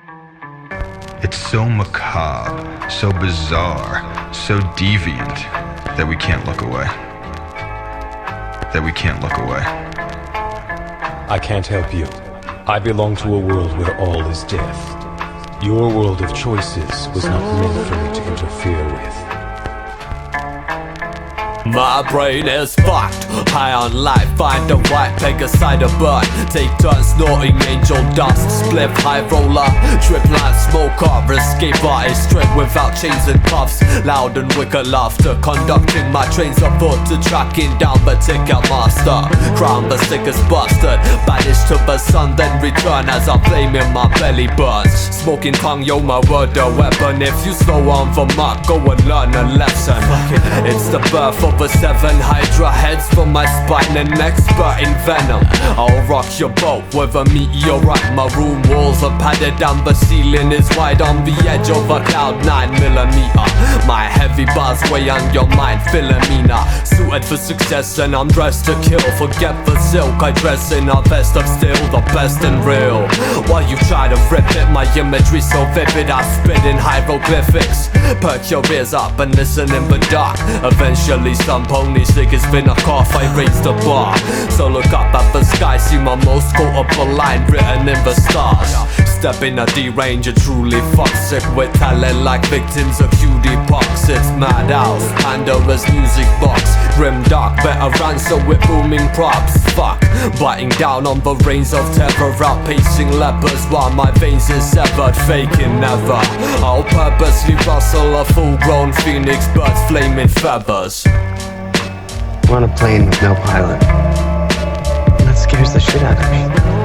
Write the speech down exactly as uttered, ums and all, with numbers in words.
It's so macabre, so bizarre, so deviant that we can't look away. That we can't look away. I can't help you. I belong to a world where all is death. Your world of choices was not meant for me to interfere with. My brain is fucked, high on life, find the right peg aside a bud. Take turns snorting angel dust, spliff high roller, trip like smoker, escape artist, straight without chains and cuffs. Loud and wicked laughter, conducting my trains of foot to tracking down the ticket master. Crown the sickest bastard, banished to the sun, then return as I flame in my belly burns. Smoking tongue, yo, my word a weapon. If you slow on the mark, go and learn a lesson. It's the birth of the seven hydra heads from my spine, an expert in venom. I'll rock your boat with a meteorite. My room walls are padded and the ceiling is wide on the edge of a cloud nine millimeter. My heavy bars weigh on your mind, Philomena. Suited for success and I'm dressed to kill. Forget the silk, I dress in a vest of steel, the best and real. While you try to rip it, my imagery so vivid I spit in hieroglyphics. Perk your ears up and listen in the dark. Eventually some pony sick has been a cough, I raise the bar. So look up at the sky, see my most quotable line written in the stars. Step in a D-Ranger, truly fuck sick with talent like victims of cutie pox. It's Madhouse, Pandora's music box. Grim dark, better answer with booming props. Fuck, biting down on the reins of terror, outpacing lepers while my veins is severed, faking never. I'll purposely rustle a full-grown phoenix bird's flaming feathers. I'm on a plane with no pilot. That scares the shit out of me.